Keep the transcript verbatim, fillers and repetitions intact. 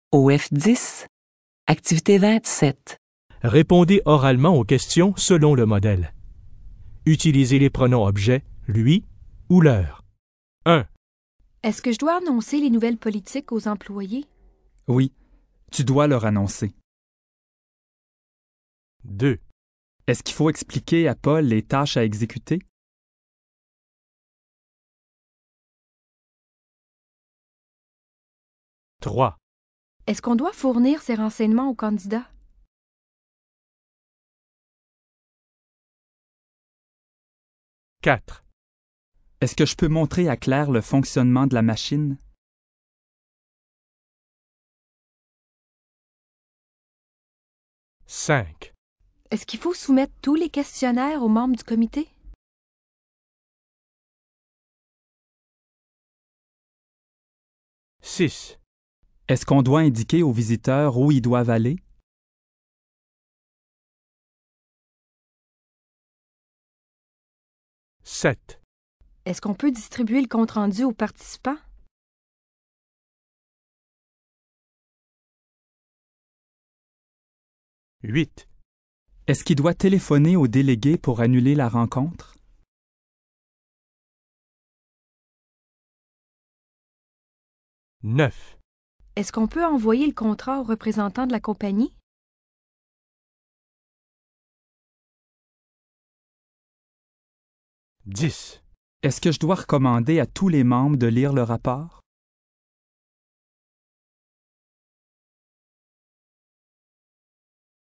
O F dix, activité vingt-sept. Répondez oralement aux questions selon le modèle. Utilisez les pronoms objets lui ou leur. un. Est-ce que je dois annoncer les nouvelles politiques aux employés? Oui, tu dois leur annoncer. deux. Est-ce qu'il faut expliquer à Paul les tâches à exécuter? trois. Est-ce qu'on doit fournir ces renseignements aux candidats? quatre. Est-ce que je peux montrer à Claire le fonctionnement de la machine? cinq. Est-ce qu'il faut soumettre tous les questionnaires aux membres du comité? six. Est-ce qu'on doit indiquer aux visiteurs où ils doivent aller? sept. Est-ce qu'on peut distribuer le compte-rendu aux participants? huit. Est-ce qu'il doit téléphoner aux délégués pour annuler la rencontre? neuf. Est-ce qu'on peut envoyer le contrat aux représentants de la compagnie? dix. Est-ce que je dois recommander à tous les membres de lire le rapport?